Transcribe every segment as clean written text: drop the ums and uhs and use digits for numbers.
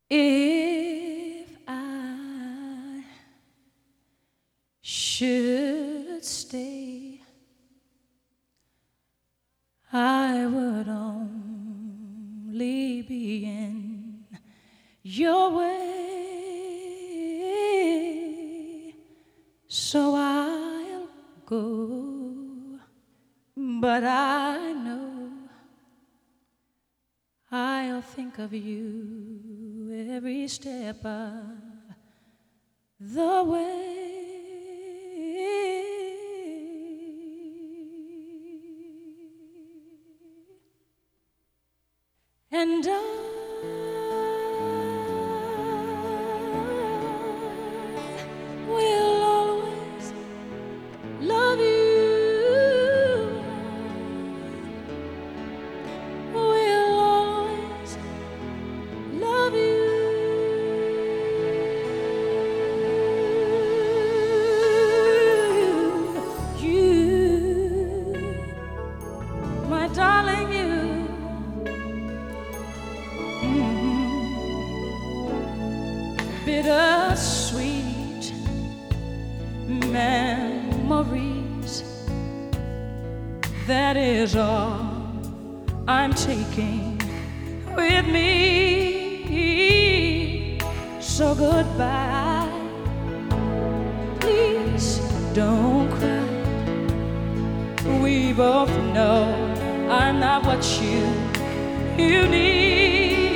If I should stay, I would only be in your way, so I'll go, but I know I'll think of you every step of the way. And I will always love you. Will always love you. You, my darling, you. Bittersweet memories, that is all I'm taking with me. So goodbye, please don't cry. We both know I'm not what you need.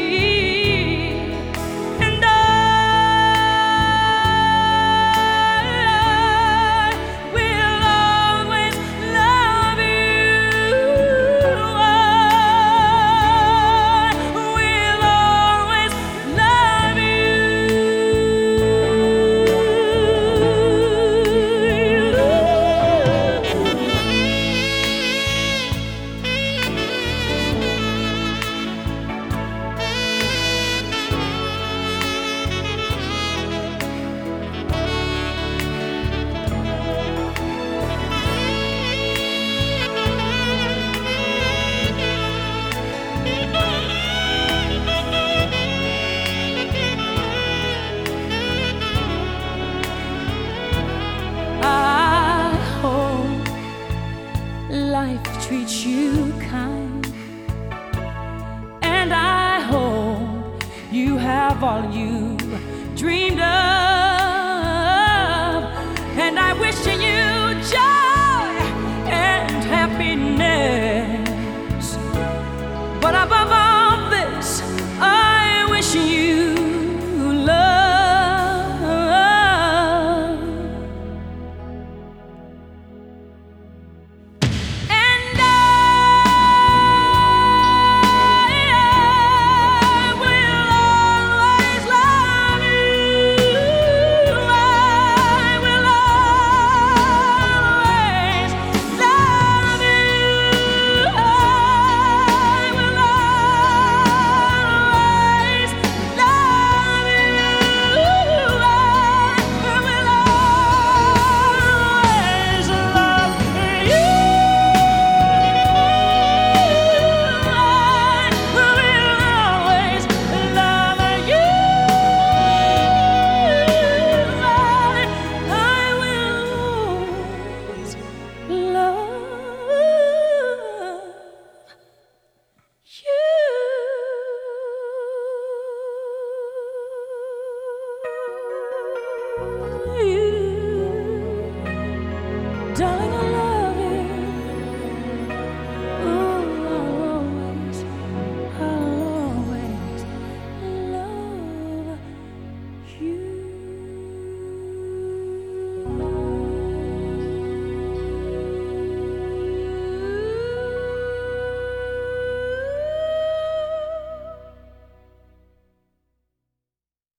Life treats you kind, and I hope you have all you dreamed of, and I wish you joy and happiness, but above all this, I wish you love. You.